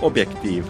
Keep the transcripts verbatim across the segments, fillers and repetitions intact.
Objektiiv.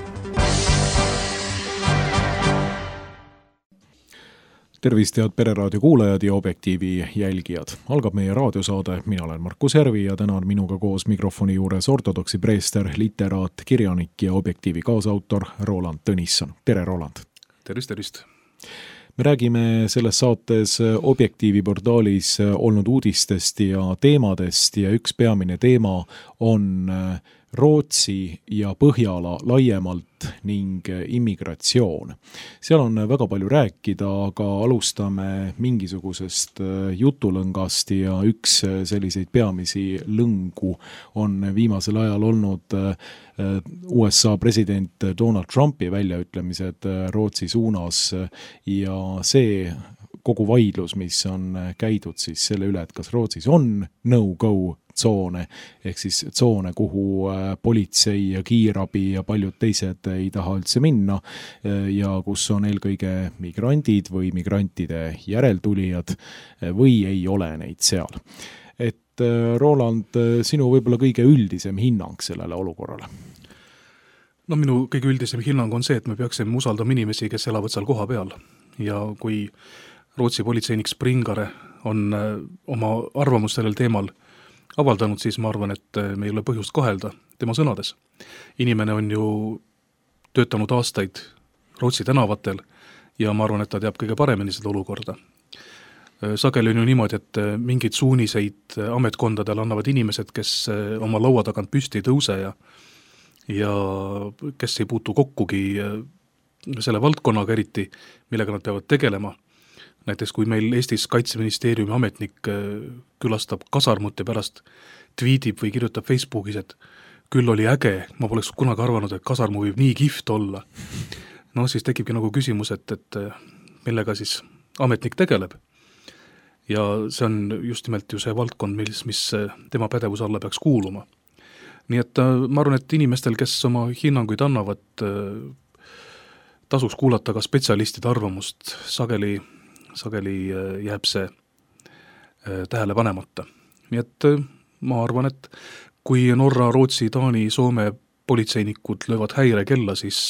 Tervist, head Pereraadio kuulajad ja Objektiivi jälgijad. Algab meie raadiosaade, mina olen Markus Järvi ja täna on minuga koos mikrofoni juures ortodoksi preester, literaat, kirjanik ja Objektiivi kaasautor Roland Tõnisson. Tere, Roland! Tervist, tervist! Me räägime selles saates Objektiivi portaalis olnud uudistest ja teemadest ja üks peamine teema on Rootsi ja Põhjala laiemalt ning immigratsioon. Seal on väga palju rääkida, aga alustame mingisugusest jutulõngast ja üks selliseid peamisi lõngu on viimasel ajal olnud U S A president Donald Trumpi väljaütlemised Rootsi suunas ja see kogu vaidlus, mis on käidud siis selle üle, et kas Rootsis on no-go tsoone, ehk siis tsoone, kuhu politsei ja kiirabi ja paljud teised ei taha üldse minna ja kus on eelkõige migrandid või migrantide järeltulijad või ei ole neid seal. Et Roland, sinu võib-olla kõige üldisem hinnang sellele olukorrale? No minu kõige üldisem hinnang on see, et me peaksime usaldama inimesi, kes elavad seal koha peal ja kui Rootsi politseinik Springare on oma arvamust sellel teemal avaldanud, siis ma arvan, et me ei ole põhjust kahelda tema sõnades. Inimene on ju töötanud aastaid Rootsi tänavatel ja ma arvan, et ta teab kõige paremini seda olukorda. Sageli on ju niimoodi, et mingid suuniseid ametkondadel annavad inimesed, kes oma laua tagant püsti ei tõuse ja, ja kes ei puutu kokkugi selle valdkonnaga eriti, millega nad peavad tegelema. Näiteks kui meil Eestis Kaitseministeeriumi ametnik külastab kasarmut ja pärast tweetib või kirjutab Facebookis, et küll oli äge, ma poleks kunagi arvanud, et kasarmu võib nii kihvt olla. No siis tekibki nagu küsimus, et, et millega siis ametnik tegeleb. Ja see on just nimelt ju see valdkond, mis, mis tema pädevuse alla peaks kuuluma. Nii et ma arvan, et inimestel, kes oma hinnanguid annavad, tasuks kuulata ka spetsialistide arvamust, sageli sageli jääb see tähele panemata. Nii et ma arvan, et kui Norra, Rootsi, Taani, Soome politseinikud löövad häire kella, siis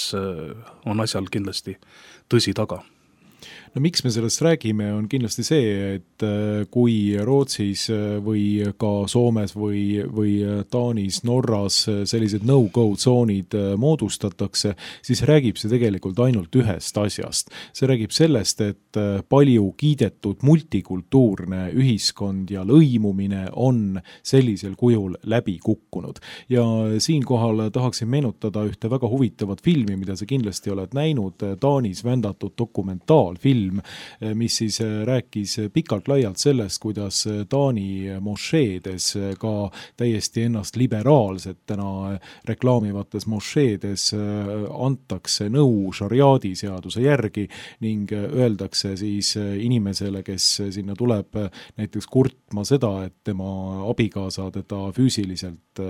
on asjal kindlasti tõsi taga. No miks me sellest räägime, on kindlasti see, et kui Rootsis või ka Soomes või, või Taanis, Norras sellised no-go tsoonid moodustatakse, siis räägib see tegelikult ainult ühest asjast. See räägib sellest, et palju kiidetud multikultuurne ühiskond ja lõimumine on sellisel kujul läbi kukkunud. Ja siinkohal tahaksin meenutada ühte väga huvitavat filmi, mida sa kindlasti oled näinud, Taanis vändatud dokumentaalfilm, mis siis rääkis pikalt laialt sellest, kuidas Taani mošeedes ka täiesti ennast liberaalsetena reklaamivates mošeedes antakse nõu šariaadi seaduse järgi ning öeldakse siis inimesele, kes sinna tuleb näiteks kurtma seda, et tema abikaasa teda füüsiliselt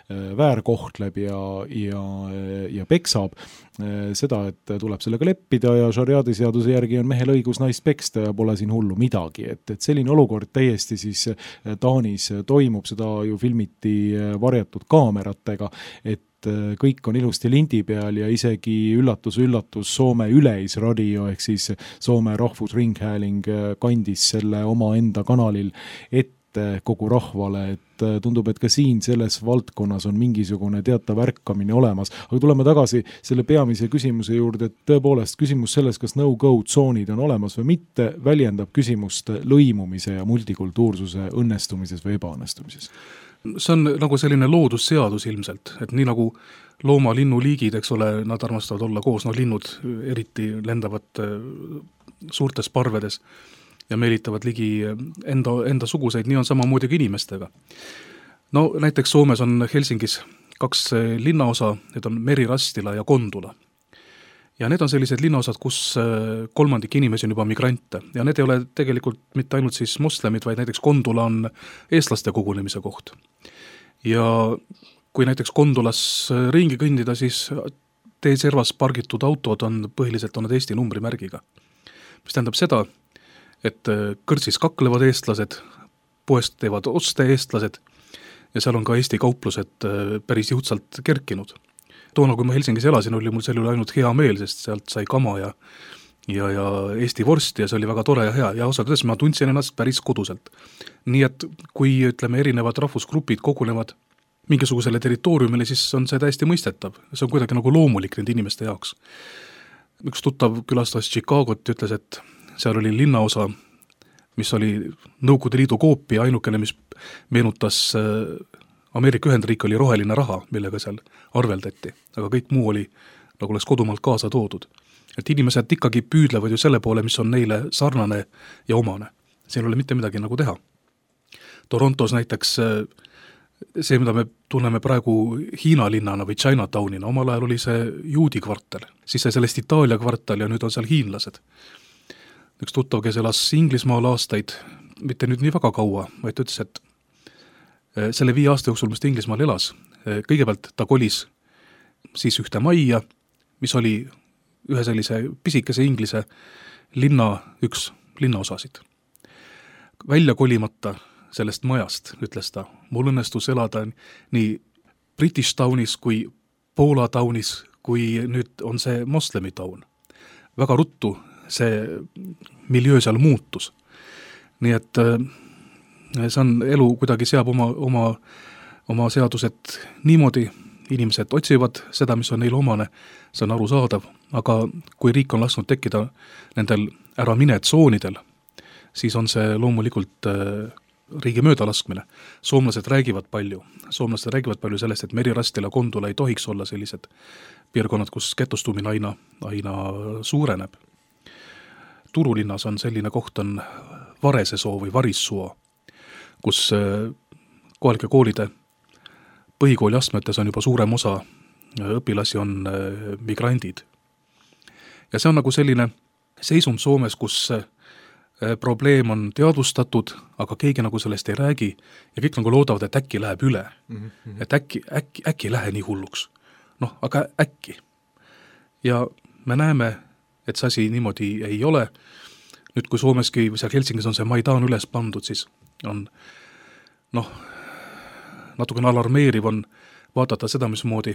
väärkohtleb ja, ja, ja peksab, seda, et tuleb sellega leppida ja šariaadi seaduse järgi on mehel õigus naist peksta ja pole siin hullu midagi. Et, et selline olukord täiesti siis Taanis toimub, seda ju filmiti varjatud kaameratega, et kõik on ilusti lindi peal ja isegi üllatus, üllatus Soome Yleisradio ehk siis Soome rahvusringhääling kandis selle oma enda kanalil ette kogu rahvale, et tundub, et ka siin selles valdkonnas on mingisugune teatav ärkamine olemas. Aga tuleme tagasi selle peamise küsimuse juurde, et tõepoolest küsimus selles, kas no-go tsoonid on olemas või mitte, väljendab küsimust lõimumise ja multikultuursuse õnnestumises või ebaõnnestumises. See on nagu selline loodusseadus ilmselt, et nii nagu looma linnuliigid, eks ole, nad armastavad olla koos, no linnud eriti lendavad suurtes parvedes ja meelitavad ligi enda, enda suguseid, nii on samamoodi ka inimestega. No näiteks Soomes on Helsingis kaks linnaosa, need on Merirastila ja Kondula. Ja need on sellised linnaosad, kus kolmandik inimesi on juba migrante ja need ei ole tegelikult mitte ainult siis moslemid, vaid näiteks Kondula on eestlaste kogunemise koht. Ja kui näiteks Kondulas ringi kõndida, siis tee servas pargitud autod on põhiliselt on need Eesti numbrimärgiga. Mis tähendab seda, et kõrtsis kaklevad eestlased, poest teevad oste eestlased ja seal on ka Eesti kauplused päris jõudsalt kerkinud. toona, kui ma Helsingis elasin, oli mul selle üle ainult hea meel, sest sealt sai kama ja ja, ja Eesti vorsti ja see oli väga tore ja hea ja ausalt öeldes ma tundsin ennast päris koduselt. Nii et kui ütleme erinevad rahvusgrupid kogunevad mingisugusele territooriumile, siis on see täiesti mõistetav. See on kuidagi nagu loomulik nende inimeste jaoks. Üks tuttav külastas Chicagot ja ütles, et seal oli linnaosa, mis oli Nõukogude Liidu koopi, ainukene, mis meenutas Ameerika Ühendriik oli roheline raha, millega seal arveldati, aga kõik muu oli nagu oleks kodumaalt kaasa toodud. Et inimesed ikkagi püüdlevad ju selle poole, mis on neile sarnane ja omane. Siin ei ole mitte midagi nagu teha. Torontos näiteks see, mida me tunneme praegu Hiina linnana või Chinatownina, omal ajal oli see juudi kvartal, siis sai sellest Itaalia kvartal ja nüüd on seal hiinlased. Üks tuttav, kes elas Inglismaal aastaid, mitte nüüd nii väga kaua, vaid ta ütles, et selle viie aasta jooksul, mis ta Inglismaal elas, kõigepealt ta kolis siis ühte majja, mis oli ühe sellise pisikese inglise linna üks linnaosasid. Välja kolimata sellest majast, ütles ta, mul õnnestus elada nii British Townis kui Poola Townis, kui nüüd on see moslemi town. Väga ruttu see miljöö seal muutus. Nii et see on elu kuidagi seab oma, oma, oma seadused niimoodi, inimesed otsivad seda, mis on neil omane, see on aru saadav, aga kui riik on lasknud tekkida nendel ära mine tsoonidel, siis on see loomulikult riigi möödalaskmine. Soomlased räägivad palju. Soomlased räägivad palju sellest, et Merirastil ja Kondula ei tohiks olla sellised piirkonnad, kus ketostumine aina, aina suureneb. Turulinnas on selline koht on Varesesoo või Varissuo, kus kohalike koolide põhikooli astmetes on juba suurem osa õpilasi on migrandid. Ja see on nagu selline seisund Soomes, kus probleem on teadvustatud, aga keegi nagu sellest ei räägi ja kõik nagu loodavad, et äkki läheb üle. Mm-hmm. Et äkki, äkki, äkki ei lähe nii hulluks. Noh, aga äkki. Ja me näeme, et see asi niimoodi ei ole. Nüüd, kui Soomeski või seal Helsingis on see Maidan üles pandud, siis on noh, natukene alarmeeriv on vaadata seda, mismoodi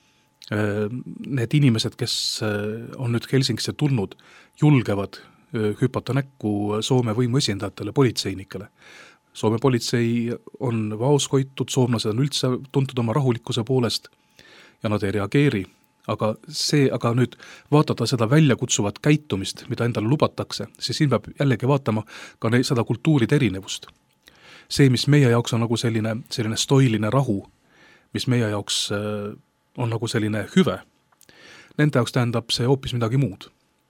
need inimesed, kes on nüüd Helsingisse tulnud, julgevad hüpata näkku Soome võimu esindajatele, politseinikele. Soome politsei on vaos hoitud, soomlased on üldse tuntud oma rahulikkuse poolest ja nad ei reageeri. Aga see, aga nüüd vaadata seda väljakutsuvat käitumist, mida endale lubatakse, siis siin peab jällegi vaatama ka ne, seda kultuuride erinevust. See, mis meie jaoks on nagu selline, selline stoiline rahu, mis meie jaoks on nagu selline hüve, nende jaoks tähendab see hoopis midagi muud.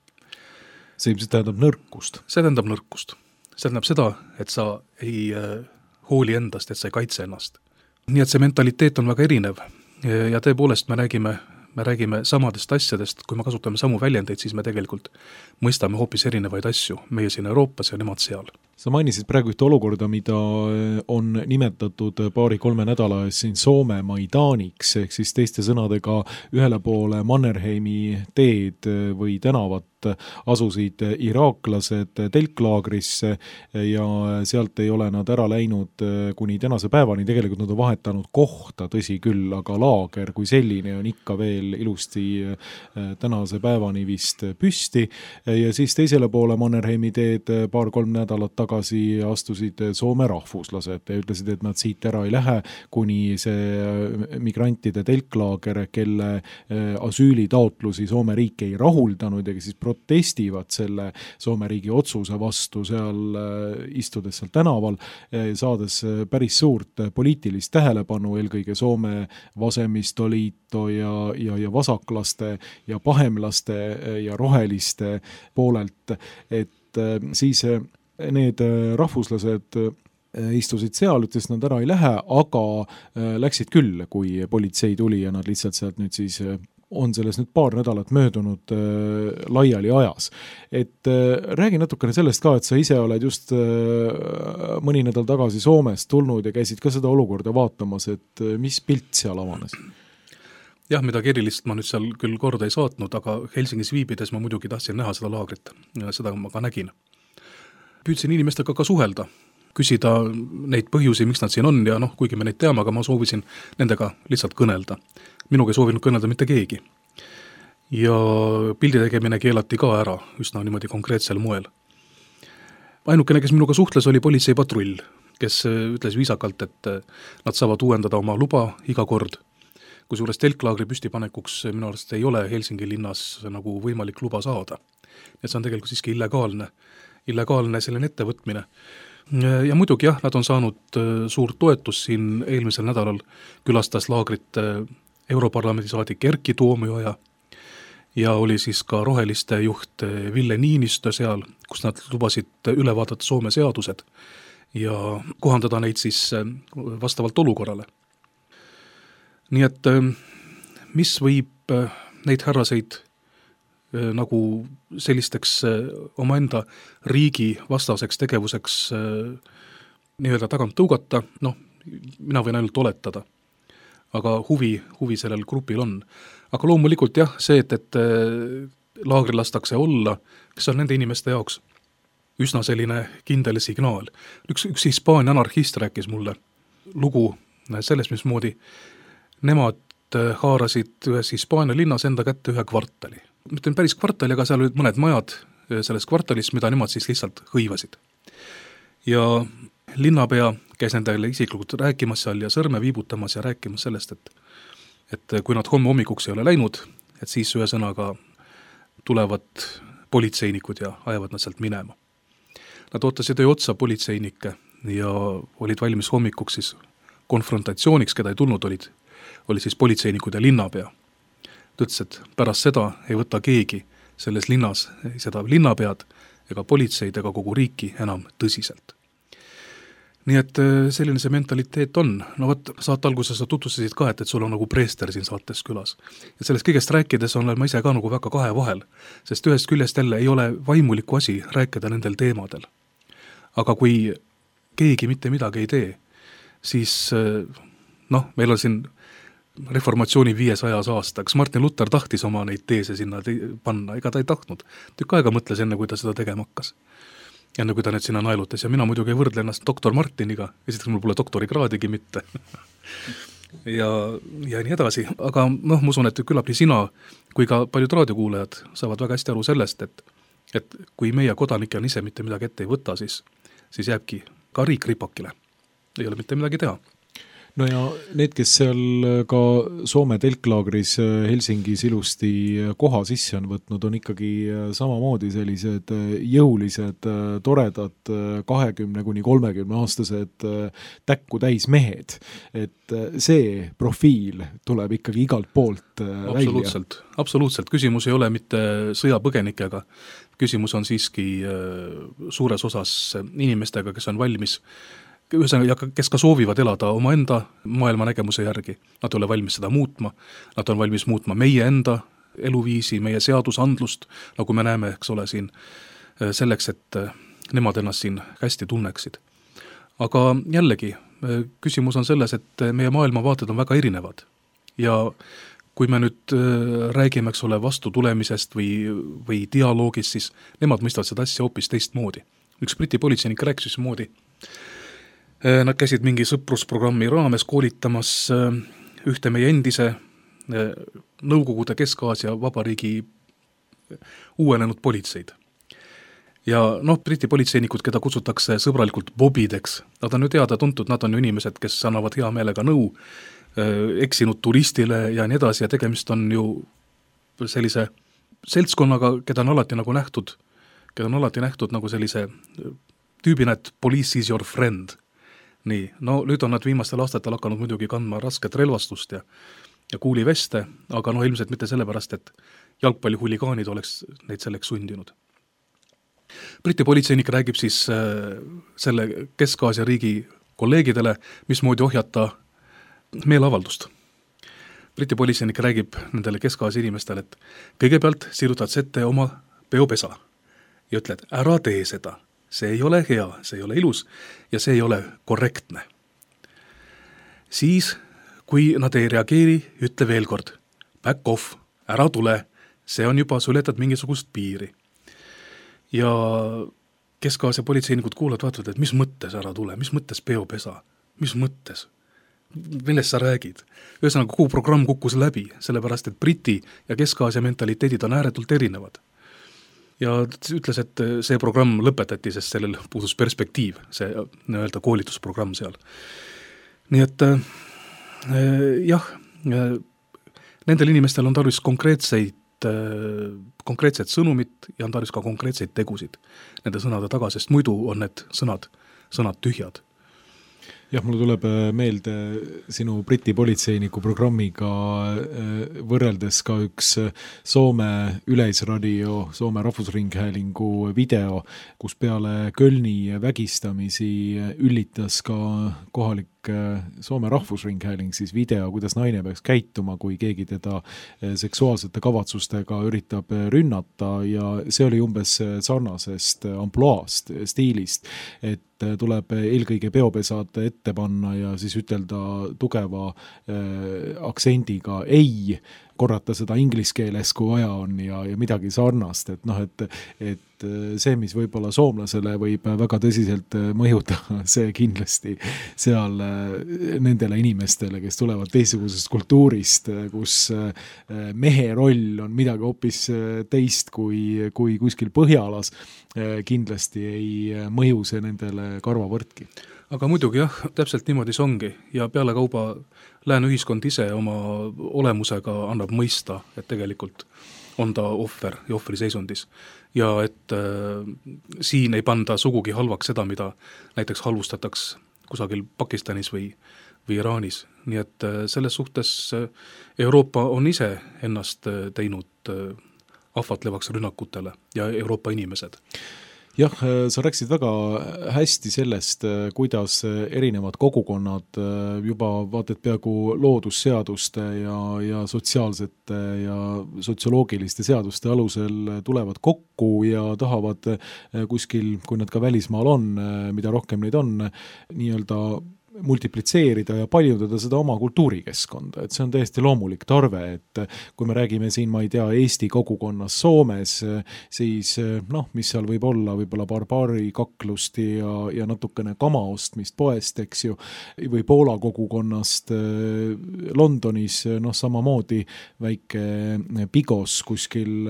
See ilmselt tähendab nõrkust. See tähendab nõrkust. See tähendab seda, et sa ei hooli endast, et sa ei kaitse ennast. Nii et see mentaliteet on väga erinev ja tõepoolest me räägime, me räägime samadest asjadest, kui me kasutame samu väljendeid, siis me tegelikult mõistame hoopis erinevaid asju, meie siin Euroopas ja nemad seal. Sa mainisid praegu ühte olukorda, mida on nimetatud paari-kolme nädala ees siin Soome Maidaniks, ehk siis teiste sõnadega ühele poole Mannerheimi teed või tänavat asusid iraaklased telklaagrisse ja sealt ei ole nad ära läinud kuni tänase päevani, tegelikult nad on vahetanud kohta, tõsi küll, aga laager kui selline on ikka veel ilusti tänase päevani vist püsti ja siis teisele poole Mannerheimi teed paar-kolm nädalat tagasi astusid Soome rahvuslased ja ütlesid, et nad siit ära ei lähe, kuni see migrantide telklaager, kelle asüülitaotlusi Soome riik ei rahuldanud ja siis protestivad selle Soome riigi otsuse vastu seal istudes seal tänaval, saades päris suurt poliitilist tähelepanu, eelkõige Soome Vasemmistoliito ja, ja, ja vasaklaste ja pahemlaste ja roheliste poolelt, et siis need rahvuslased istusid seal, ütles, nad ära ei lähe, aga läksid küll, kui politsei tuli ja nad lihtsalt sealt nüüd siis on selles nüüd paar nädalat möödunud äh, laiali ajas. Et äh, räägi natukene sellest ka, et sa ise oled just äh, mõni nädal tagasi Soomest tulnud ja käisid ka seda olukorda vaatamas, et äh, mis pilt seal avanes? Jah, midagi erilist ma nüüd seal küll korda ei saatnud, aga Helsingis viibides ma muidugi tahtsin näha seda laagrit ja seda ma ka nägin. Püüdsin inimestega ka suhelda, küsida neid põhjusi, miks nad siin on ja noh, kuigi me neid teame, aga ma soovisin nendega lihtsalt kõnelda. minuga ei soovinud kõnelda mitte keegi. Ja pildi tegemine keelati ka ära üsna niimoodi konkreetsel moel. Ainukene, kes minuga suhtles, oli politseipatrull, kes ütles viisakalt, et nad saavad uuendada oma luba iga kord. Kusjuures telklaagri püstipanekuks minu arust ei ole Helsingi linnas nagu võimalik luba saada. Et see on tegelikult siiski illegaalne, illegaalne selline ettevõtmine. Ja muidugi jah, nad on saanud suurt toetust siin eelmisel nädalal külastas laagrit Europarlamendi saadik Erkki Tuomioja ja oli siis ka roheliste juht Ville Niinistö seal, kus nad lubasid üle vaadata Soome seadused ja kohandada neid siis vastavalt olukorrale. Nii et mis võib neid härraseid nagu sellisteks omaenda riigi vastaseks tegevuseks nii-öelda tagant tõugata, noh, mina võin ainult oletada. Aga huvi, huvi sellel grupil on. Aga loomulikult jah, see, et, et laagri lastakse olla, kes on nende inimeste jaoks üsna selline kindel signaal. Üks, üks Hispaania anarhist rääkis mulle lugu sellest, mismoodi nemad haarasid ühes Hispaania linnas enda kätte ühe kvartali. Mitte päris kvartali, aga seal olid mõned majad selles kvartalis, mida nemad siis lihtsalt hõivasid. Ja linnapea käis nendele isiklikult rääkimas seal ja sõrme viibutamas ja rääkimas sellest, et, et kui nad homme hommikuks ei ole läinud, et siis ühe sõnaga tulevad politseinikud ja ajavad nad sealt minema. Nad ootasid öö otsa politseinikke ja olid valmis hommikuks siis konfrontatsiooniks, keda ei tulnud, olid, olid siis politseinikud ja linnapea. Ta ütles, et pärast seda ei võta keegi selles linnas seda linnapead ega politseid ega kogu riiki enam tõsiselt. Nii et selline see mentaliteet on. No võt, saate alguses sa tutvustasid ka, et, et sul on nagu preester siin saates külas. Ja sellest kõigest rääkides on ma ise ka nagu väga kahe vahel, sest ühest küljest jälle ei ole vaimuliku asi rääkida nendel teemadel. Aga kui keegi mitte midagi ei tee, siis noh, meil on siin reformatsiooni viiesajas aastaks. Martin Luther tahtis oma neid teese sinna panna, ega ta ei tahtnud. Tükk aega mõtles enne, kui ta seda tegema hakkas. Enne kui ta need sinna naelutas ja mina muidugi ei võrdle ennast doktor Martiniga, esiteks mul pole doktorikraadigi mitte ja, ja nii edasi, aga noh, ma usun, et küllap nii sina kui ka paljud raadiokuulajad saavad väga hästi aru sellest, et, et kui meie kodanike on ise mitte midagi ette ei võta, siis, siis jääbki ka riik ripakile, ei ole mitte midagi teha. No ja need, kes seal ka Soome telklaagris Helsingis ilusti koha sisse on võtnud, on ikkagi samamoodi sellised jõulised, toredad kahekümne kuni kolmekümne aastased täkku täis mehed. Et see profiil tuleb ikkagi igalt poolt absoluutselt, välja. Absoluutselt. Küsimus ei ole mitte sõjapõgenikega. Küsimus on siiski suures osas inimestega, kes on valmis ja kes ka soovivad elada omaenda maailma nägemuse järgi. Nad ole valmis seda muutma, nad on valmis muutma meie enda eluviisi, meie seadusandlust, nagu me näeme, eks ole siin, selleks, et nemad ennast siin hästi tunneksid. Aga jällegi, küsimus on selles, et meie maailmavaated on väga erinevad. Ja kui me nüüd räägime, eks ole, vastu tulemisest või, või dialoogist, siis nemad mõistavad seda asja hoopis teistmoodi. Üks briti politseinik rääkis moodi. Nad käisid mingi sõprusprogrammi raames koolitamas ühte meie endise Nõukogude Kesk-Aasia vabariigi uuenenud politseid. Ja noh, briti politseinikud, keda kutsutakse sõbralikult bobideks, nad on ju teada tuntud, nad on ju inimesed, kes annavad hea meelega nõu eksinud turistile ja nii edasi ja tegemist on ju sellise seltskonnaga, keda on alati nagu nähtud, keda on alati nähtud nagu sellise tüübina, et police is your friend. Nii, no nüüd on nad viimastel aastatel hakanud muidugi kandma rasket relvastust ja, ja kuuliveste, aga no ilmselt mitte sellepärast, et jalgpallihuligaanid oleks neid selleks sundinud. Briti politseinik räägib siis äh, selle Kesk-Aasia riigi kolleegidele, mismoodi ohjata meeleavaldust. Briti politseinik räägib nendele Kesk-Aasia inimestele, et kõigepealt sirutad sette oma peopesa ja ütled, ära tee seda. See ei ole hea, see ei ole ilus ja see ei ole korrektne. Siis, kui nad ei reageeri, ütle veel kord, back off, ära tule, see on juba, suletad mingisugust piiri. Ja Kesk-Aasia politseinikud kuulavad, vaatavad, et mis mõttes ära tule, mis mõttes peopesa, mis mõttes. millest sa räägid? Ühesõnaga, kogu programm kukkus läbi, sellepärast et Briti ja Kesk-Aasia mentaliteedid on ääretult erinevad. Ja ütles, et see programm lõpetati, sest sellel puudus perspektiiv, see nii-öelda koolitusprogramm seal. Nii et äh, jah, äh, nendel inimestel on tarvis konkreetseid, äh, konkreetset sõnumit ja on tarvis ka konkreetseid tegusid nende sõnade taga, sest muidu on need sõnad, sõnad tühjad. Jah, mulle tuleb meelde sinu Briti politseiniku programmiga võrreldes ka üks Soome üleisradio, Soome rahvusringhäälingu video, kus peale Kölni vägistamisi üllitas ka kohalik Soome rahvusringhääling siis video, kuidas naine peaks käituma, kui keegi teda seksuaalsete kavatsustega üritab rünnata ja see oli umbes sarnasest ampluaast, stiilist, et tuleb eelkõige peopesad ette panna ja siis ütelda tugeva äh, aktsendiga ei, korrata seda inglise keeles, kui vaja on ja, ja midagi sarnast, et noh, et, et see, mis võib-olla soomlasele võib väga tõsiselt mõjuda, see kindlasti seal nendele inimestele, kes tulevad teistsugusest kultuurist, kus mehe roll on midagi hoopis teist kui, kui kuskil Põhjalas, kindlasti ei mõju see nendele karvavõrdki. Aga muidugi jah, täpselt niimoodi see ongi ja peale kauba lääne ühiskond ise oma olemusega annab mõista, et tegelikult on ta ohver ja ohvri seisundis ja et äh, siin ei panda sugugi halvaks seda, mida näiteks halvustataks kusagil Pakistanis või, või Iraanis. Nii et äh, selles suhtes äh, Euroopa on ise ennast äh, teinud äh, ahvatlevaks rünnakutele ja Euroopa inimesed. Jah, sa rääkisid väga hästi sellest, kuidas erinevad kogukonnad juba vaated peaaegu loodusseaduste ja, ja sotsiaalsete ja sotsioloogiliste seaduste alusel tulevad kokku ja tahavad kuskil, kui nad ka välismaal on, mida rohkem neid on, nii-öelda multiplitseerida ja paljundada seda oma kultuurikeskkonda, et see on täiesti loomulik tarve, et kui me räägime siin, ma ei tea, Eesti kogukonnas Soomes, siis noh, mis seal võib olla, võib-olla barbaari kaklust ja, ja natukene kama ostmist poest, eks ju, või Poola kogukonnast Londonis, noh, samamoodi väike pigos kuskil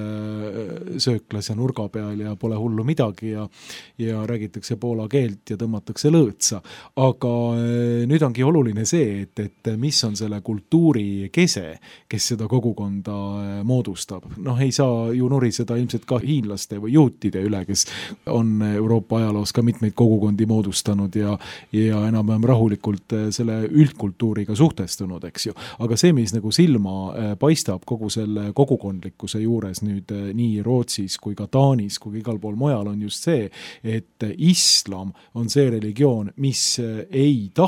sööklas ja nurga peal ja pole hullu midagi ja, ja räägitakse poola keelt ja tõmmatakse lõõtsa, aga nüüd ongi oluline see, et, et mis on selle kultuuri kese, kes seda kogukonda moodustab. Noh, ei saa ju nuriseda ilmselt ka hiinlaste või juutide üle, kes on Euroopa ajaloos ka mitmeid kogukondi moodustanud ja, ja enam-vähem rahulikult selle üldkultuuriga suhtestunud, eks ju. Aga see, mis nagu silma paistab kogu selle kogukondlikkuse juures nüüd nii Rootsis kui ka Taanis kui igal pool mujal on just see, et islam on see religioon, mis ei taha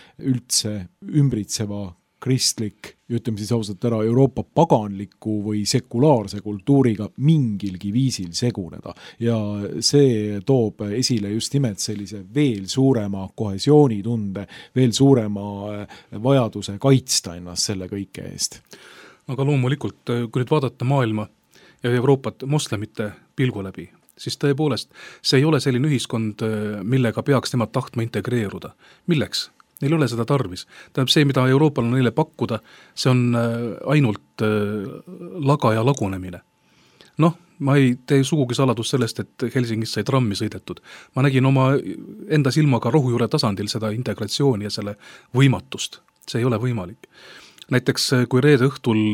üldse ümbritseva kristlik, ütleme siis ausalt ära, Euroopa paganliku või sekulaarse kultuuriga mingilgi viisil seguneda. Ja see toob esile just nimelt sellise veel suurema kohesioonitunde, veel suurema vajaduse kaitsta ennast selle kõike eest. Aga loomulikult, kui nüüd vaadata maailma ja Euroopat moslemite pilgu läbi, siis tõepoolest see ei ole selline ühiskond, millega peaks nemad tahtma integreeruda. Milleks? Neil ei ole seda tarvis. Tähendab, see, mida Euroopal on neile pakkuda, see on ainult laga ja lagunemine. Noh, ma ei tee sugugi saladus sellest, et Helsingis sai trammi sõidetud. Ma nägin oma enda silmaga rohujuure tasandil seda integratsiooni ja selle võimatust. See ei ole võimalik. Näiteks, kui reede õhtul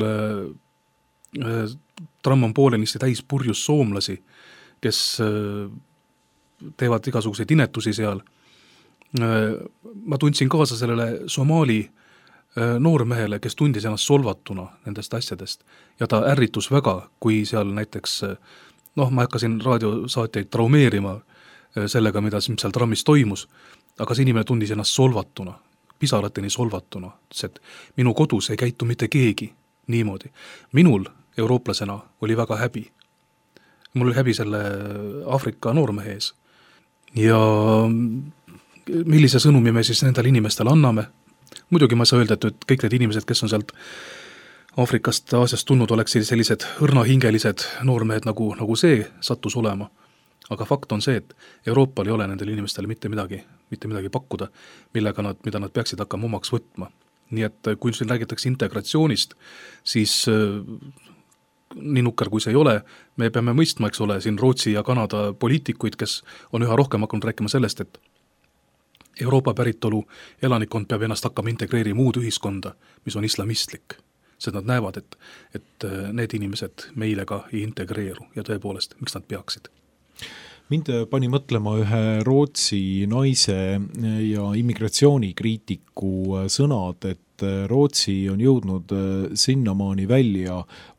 tramm on poolenisti täis purjus soomlasi, kes teevad igasuguseid inetusi seal. Ma tundsin kaasa sellele Somaali noormehele, kes tundis ennast solvatuna nendest asjadest ja ta ärritus väga, kui seal näiteks, noh, ma hakkasin raadiosaatjaid traumeerima sellega, mida seal trammis toimus, aga see inimene tundis ennast solvatuna, pisarateni solvatuna, et minu kodus ei käitu mitte keegi niimoodi. Minul eurooplasena oli väga häbi. Mul oli häbi selle Aafrika noormehe ees. Ja millise sõnumi me siis nendele inimestele anname? Muidugi ma ei saa öelda, et kõik need inimesed, kes on sealt Aafrikast, Aasiast tulnud, oleks sellised õrnahingelised noormehed, nagu, nagu see sattus olema. Aga fakt on see, et Euroopal ei ole nendele inimestele mitte midagi, mitte midagi pakkuda, millega nad, mida nad peaksid hakkama omaks võtma. nii et kui siin räägitakse integratsioonist, siis nii nukker kui see ei ole, me peame mõistma, eks ole, siin Rootsi ja Kanada poliitikuid, kes on üha rohkem hakanud rääkima sellest, et Euroopa päritolu elanikkond peab ennast hakkama integreerima muud ühiskonda, mis on islamistlik. Sest nad näevad, et, et need inimesed meile ka ei integreeru ja tõepoolest, miks nad peaksid? Mind pani mõtlema ühe Rootsi naise ja immigratsioonikriitiku sõnad, et Rootsi on jõudnud sinnamaani välja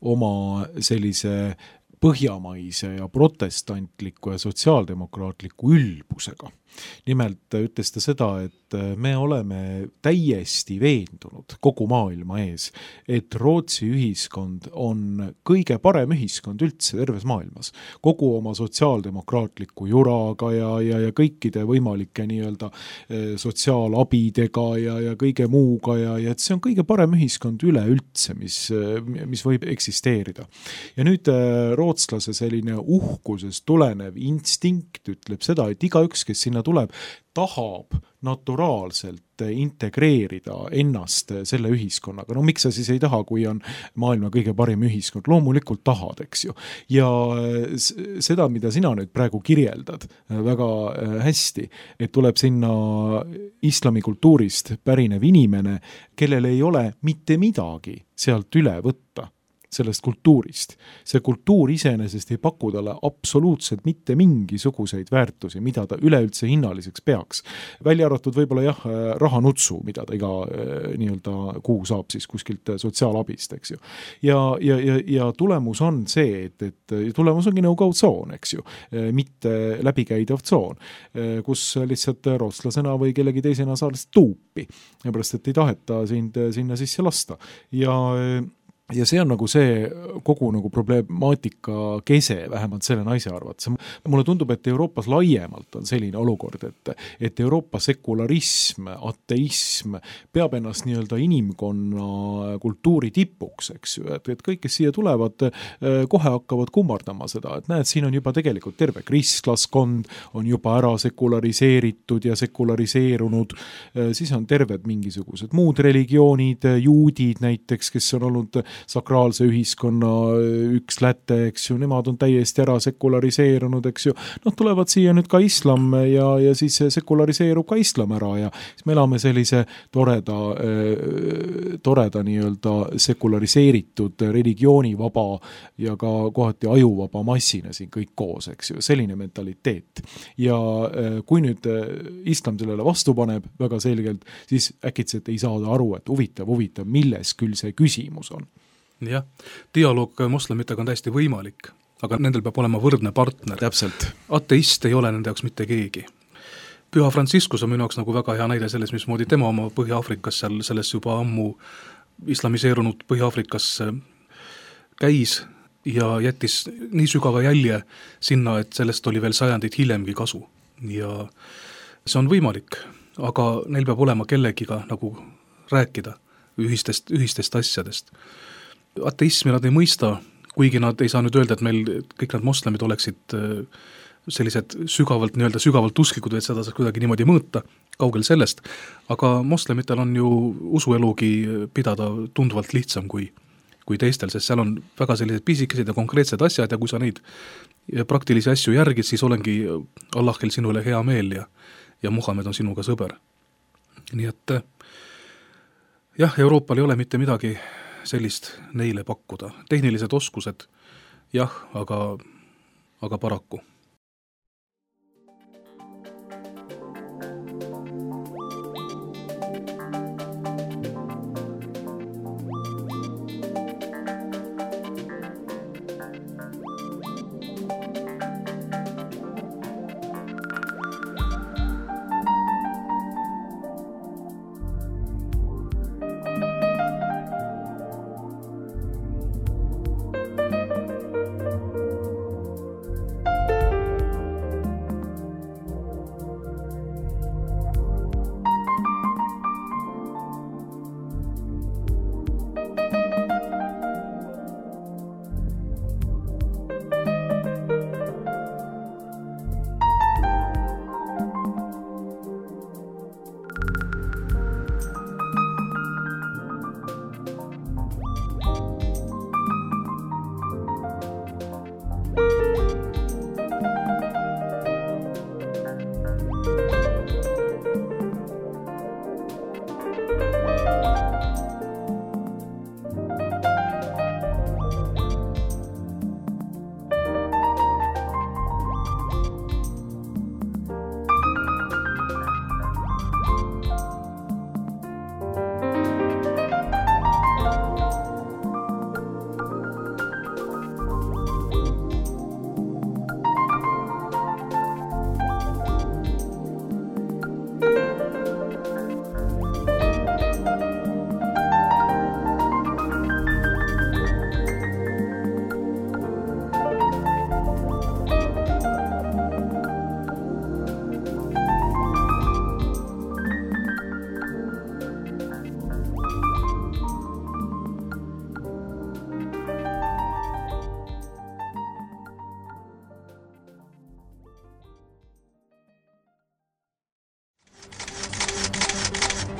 oma sellise põhjamaise ja protestantliku ja sotsiaaldemokraatliku ülbusega. Nimelt ütles ta seda, et me oleme täiesti veendunud kogu maailma ees, et Rootsi ühiskond on kõige parem ühiskond üldse terves maailmas. Kogu oma sotsiaaldemokraatliku juraga ja, ja, ja kõikide võimalike nii-öelda sotsiaalabidega ja, ja kõige muuga ja, ja et see on kõige parem ühiskond üle üldse, mis, mis võib eksisteerida. Ja nüüd rootslase selline uhkusest tulenev instinkt ütleb seda, et igaüks, kes sinna tuleb, tahab naturaalselt integreerida ennast selle ühiskonnaga. No miks sa siis ei taha, kui on maailma kõige parim ühiskond? Loomulikult tahad, eks ju. Ja seda, mida sina nüüd praegu kirjeldad väga hästi, et tuleb sinna islamikultuurist pärinev inimene, kellel ei ole mitte midagi sealt üle võtta sellest kultuurist. See kultuur iseenesest ei paku talle absoluutselt mitte mingisuguseid väärtusi, mida ta üleüldse hinnaliseks peaks. Välja arvatud võib-olla jah, rahanutsu, mida ta iga nii-öelda kuu saab siis kuskilt sotsiaalabist, eks ju. Ja, ja, ja, ja tulemus on see, et, et tulemus ongi no-go tsoon, eks ju, mitte läbikäidav tsoon, kus lihtsalt rootslasena või kellegi teisena saa lihtsalt tuupi, pärast et ei taheta sind sinna sisse lasta. Ja Ja see on nagu see kogu nagu problemaatika kese, vähemalt selle naise arvates. Mulle tundub, et Euroopas laiemalt on selline olukord, et, et Euroopa sekularism, ateism peab ennast nii-öelda inimkonna kultuuri tipuks, eks ju, et, et kõik, kes siia tulevad, kohe hakkavad kummardama seda, et näed, siin on juba tegelikult terve kristlaskond, on juba ära sekulariseeritud ja sekulariseerunud, siis on terved mingisugused muud religioonid, juudid näiteks, kes on olnud sakraalse ühiskonna üks läte, eks ju, nemad on täiesti ära sekulariseerunud, eks ju, noh, tulevad siia nüüd ka islam ja, ja siis sekulariseerub ka islam ära ja siis me elame sellise toreda, toreda nii-öelda sekulariseeritud religioonivaba ja ka kohati ajuvaba massina siin kõik koos, eks ju, selline mentaliteet. Ja kui nüüd islam sellele vastu paneb väga selgelt, siis äkitselt ei saada aru, et huvitav, huvitav, milles küll see küsimus on. Jah, dialoog moslemitega on täiesti võimalik, aga nendel peab olema võrdne partner. Täpselt. Ateist ei ole nende jaoks mitte keegi. Püha Franciscus on minu jaoks nagu väga hea näide selles, mismoodi tema oma Põhja-Afrikas, seal selles juba ammu islamiseerunud Põhja-Afrikas käis ja jättis nii sügava jälje sinna, et sellest oli veel sajandid hiljemgi kasu. Ja see on võimalik, aga neil peab olema kellegiga nagu rääkida ühistest, ühistest asjadest. Ateismi nad ei mõista, kuigi nad ei saa nüüd öelda, et meil kõik nad moslemid oleksid sellised sügavalt, nii-öelda sügavalt usklikud, et seda saaks kuidagi niimoodi mõõta, kaugel sellest, aga moslemitel on ju usuelugi pidada tunduvalt lihtsam kui, kui teistel, sest seal on väga sellised pisikesed ja konkreetsed asjad ja kui sa neid praktilisi asju järgid, siis olengi Allahil sinule hea meel ja, ja Muhamed on sinuga sõber. Nii et jah, Euroopal ei ole mitte midagi sellist neile pakkuda. Tehnilised oskused, jah, aga, aga paraku.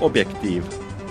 Objektiiv.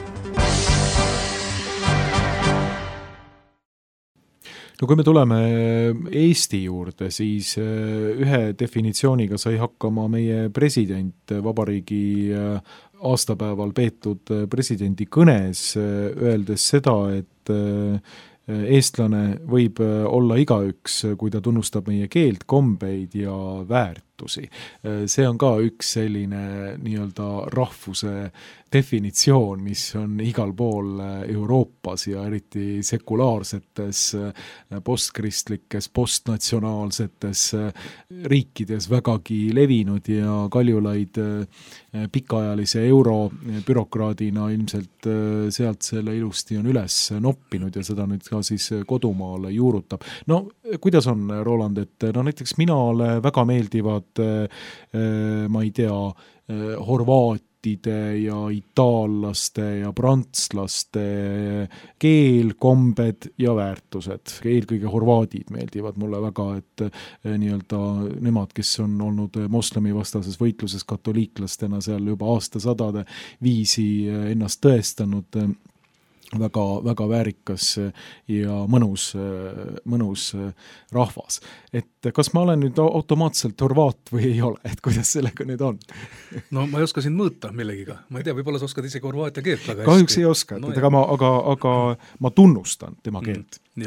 No kui me tuleme Eesti juurde, siis ühe definitsiooniga sai hakkama meie president vabariigi aastapäeval peetud presidendi kõnes, öeldes seda, et eestlane võib olla igaüks, kui ta tunnustab meie keelt, kombeid ja väärtusi. See on ka üks selline nii-öelda rahvuse definitsioon, mis on igal pool Euroopas ja eriti sekulaarsetes, postkristlikes, postnatsionaalsetes riikides vägagi levinud ja Kaljulaid pikaajalise eurobürokraadina ilmselt sealt selle ilusti on üles noppinud ja seda nüüd ka siis kodumaale juurutab. No kuidas on, Roland, et no näiteks minale väga meeldivad, ma ei tea, horvaatide ja itaallaste ja prantslaste keel, kombed ja väärtused. Eelkõige horvaadid meeldivad mulle väga, et nii-öelda nemad, kes on olnud moslemi vastases võitluses katoliiklastena seal juba aastasadade viisi ennast tõestanud, väga, väga väärikas ja mõnus, mõnus rahvas. Et kas ma olen nüüd automaatselt horvaat või ei ole, et kuidas sellega nüüd on? No ma ei oska sind mõõta millegiga. Ma ei tea, võib-olla sa oskad isegi horvaatia keelt väga hästi. Kahjuks ei oska, no, aga, ma, aga, aga ma tunnustan tema keelt. Mm,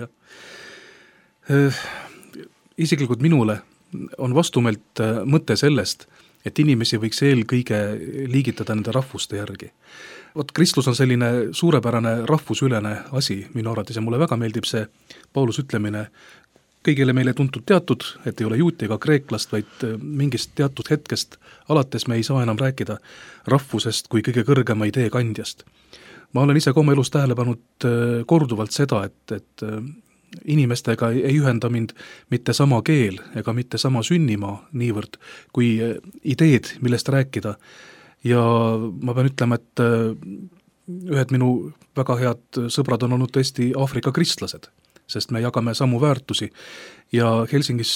jah. Isiklikult minule on vastumeelt mõte sellest, et inimesi võiks eelkõige liigitada nende rahvuste järgi. Vot kristlus on selline suurepärane rahvusülene asi minu arvates ja mulle väga meeldib see Paulus ütlemine kõigile meile tuntud teatud, et ei ole juuti ega kreeklast, vaid mingist teatud hetkest alates me ei saa enam rääkida rahvusest kui kõige kõrgema idee kandjast. Ma olen ise ka oma elus tähele pannud korduvalt seda, et, et inimestega ei ühenda mind mitte sama keel ega mitte sama sünnimaa niivõrd kui ideed, millest rääkida. Ja ma pean ütlema, et ühed minu väga head sõbrad on olnud tõesti Aafrika kristlased, sest me jagame samu väärtusi ja Helsingis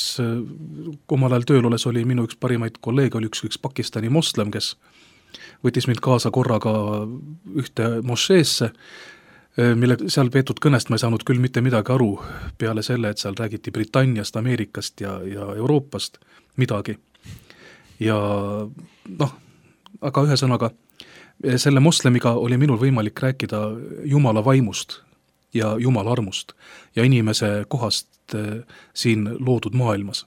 omal ajal tööl olles oli minu üks parimaid kolleege, oli üks, üks Pakistani moslem, kes võttis mind kaasa korraga ühte mošeesse, mille seal peetud kõnest ma ei saanud küll mitte midagi aru peale selle, et seal räägiti Britanniast, Ameerikast ja, ja Euroopast midagi. Ja noh, aga ühesõnaga, selle moslemiga oli minul võimalik rääkida Jumala vaimust ja Jumala armust ja inimese kohast siin loodud maailmas.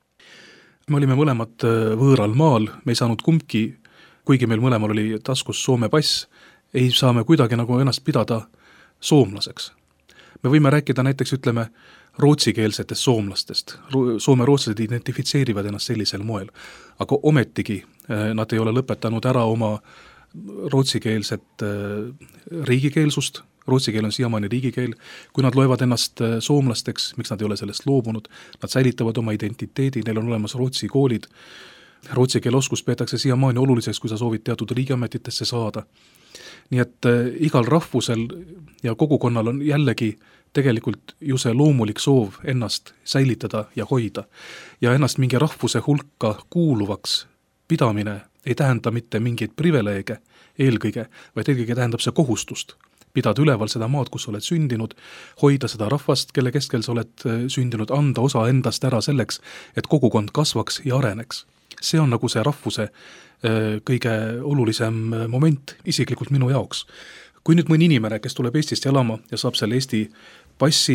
Me olime mõlemad võõral maal, me ei saanud kumbki, kuigi meil mõlemal oli taskus Soome pass, ei saa me kuidagi nagu ennast pidada soomlaseks. Me võime rääkida näiteks, ütleme, rootsikeelsetest soomlastest. Soome rootslased identifitseerivad ennast sellisel moel, aga ometigi nad ei ole lõpetanud ära oma rootsikeelset riigikeelsust, rootsi keel on siiamaani riigikeel, kui nad loevad ennast soomlasteks, miks nad ei ole sellest loobunud, nad säilitavad oma identiteedi, neil on olemas rootsi koolid, rootsi keele oskus peetakse siiamaani oluliseks, kui sa soovid teatud riigiametitesse saada. Nii et igal rahvusel ja kogukonnal on jällegi tegelikult ju see loomulik soov ennast säilitada ja hoida. Ja ennast mingi rahvuse hulka kuuluvaks pidamine ei tähenda mitte mingeid privileege eelkõige, vaid eelkõige tähendab see kohustust. Pidada üleval seda maad, kus oled sündinud, hoida seda rahvast, kelle keskel sa oled sündinud, anda osa endast ära selleks, et kogukond kasvaks ja areneks. See on nagu see rahvuse kõige olulisem moment isiklikult minu jaoks. Kui nüüd mõni inimene, kes tuleb Eestist elama ja saab selle Eesti passi,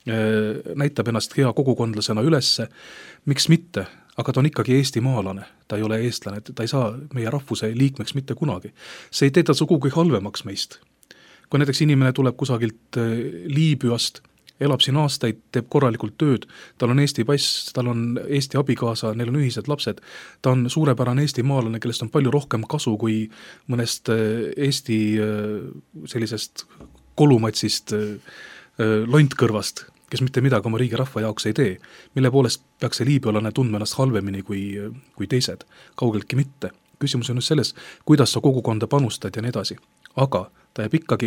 näitab ennast hea kogukondlasena ülesse, miks mitte, aga ta on ikkagi Eesti maalane, ta ei ole eestlane, ta ei saa meie rahvuse liikmeks mitte kunagi. See ei tee ta sugugi halvemaks meist. Kui näiteks inimene tuleb kusagilt Liibüast, elab siin aastaid, teeb korralikult tööd, tal on Eesti pass, tal on Eesti abikaasa, neil on ühised lapsed, ta on suurepärane Eesti maalane, kellest on palju rohkem kasu kui mõnest Eesti sellisest kolumatsist lontkõrvast, kes mitte midagi oma riigi rahva jaoks ei tee, mille poolest peaks see liibüalane tundma ennast halvemini kui, kui teised, kaugeltki mitte. Küsimus on just selles, kuidas sa kogukonda panustad ja nii edasi, aga ta jääb ikkagi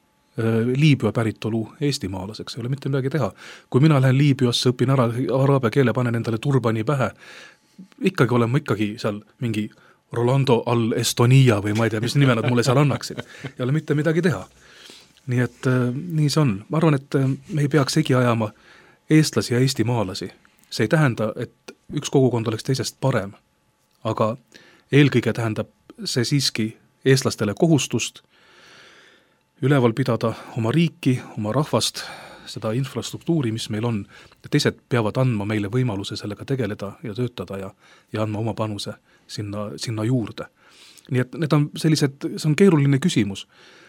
Liibüa päritolu eestimaalaseks, ei ole mitte midagi teha. Kui mina lähen Liibüasse, õpin ära araabia keele, panen endale turbani pähe, ikkagi olen ma ikkagi seal mingi Rolando al Estonia või ma ei tea, mis nime nad mulle seal annaksid. Ei ole mitte midagi teha. Nii et äh, nii see on. Ma arvan, et äh, me ei peaks segi ajama eestlasi ja eestimaalasi. See ei tähenda, et üks kogukond oleks teisest parem, aga eelkõige tähendab see siiski eestlastele kohustust üleval pidada oma riiki, oma rahvast, seda infrastruktuuri, mis meil on, ja teised peavad andma meile võimaluse sellega tegeleda ja töötada ja, ja andma oma panuse sinna, sinna juurde. Nii et need on sellised, see on keeruline küsimus.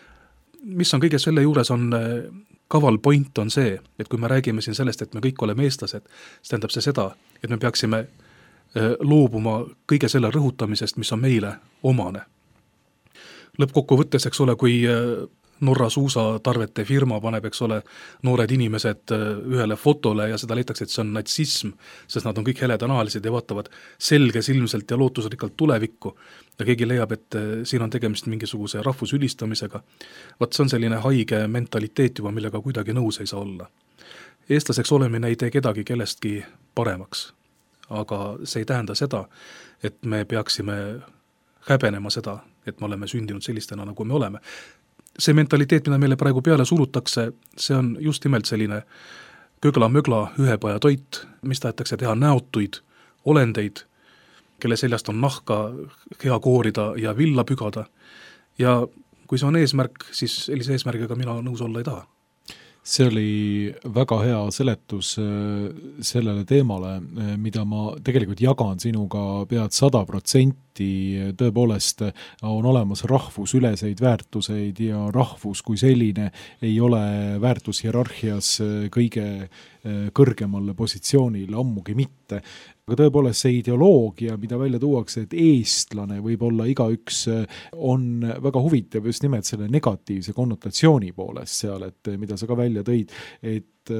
Mis on kõige selle juures on kaval point on see, et kui me räägime siin sellest, et me kõik oleme eestlased, siis tähendab see seda, et me peaksime loobuma kõige selle rõhutamisest, mis on meile omane. Lõppkokkuvõttes, eks ole, kui Norra suusatarvete firma paneb, eks ole, noored inimesed ühele fotole ja seda leitakse, et see on natsism, sest nad on kõik heledanahalised ja vaatavad selge silmselt ja lootusrikkalt tulevikku ja keegi leiab, et siin on tegemist mingisuguse rahvusülistamisega. Vaat see on selline haige mentaliteet juba, millega kuidagi nõus ei saa olla. Eestlaseks olemine ei tee kedagi kellestki paremaks, aga see ei tähenda seda, et me peaksime häbenema seda, et me oleme sündinud sellistena, nagu me oleme. See mentaliteet, mida meile praegu peale surutakse, see on just nimelt selline kögla-mögla ühepaja toit, mis tahetakse teha näotuid olendeid, kelle seljast on nahka hea koorida ja villa pügada. Ja kui see on eesmärk, siis sellise eesmärgiga mina nõus olla ei taha. See oli väga hea seletus sellele teemale, mida ma tegelikult jagan sinuga pead sada protsenti, tõepoolest on olemas rahvusüleseid väärtuseid ja rahvus kui selline ei ole väärtushierarhias kõige kõrgemal positsioonil, ammugi mitte. Aga tõepoolest see ideoloogia, mida välja tuuakse, et eestlane võib olla igaüks, on väga huvitav just nimelt selle negatiivse konnotatsiooni poolest seal, et mida sa ka välja tõid, et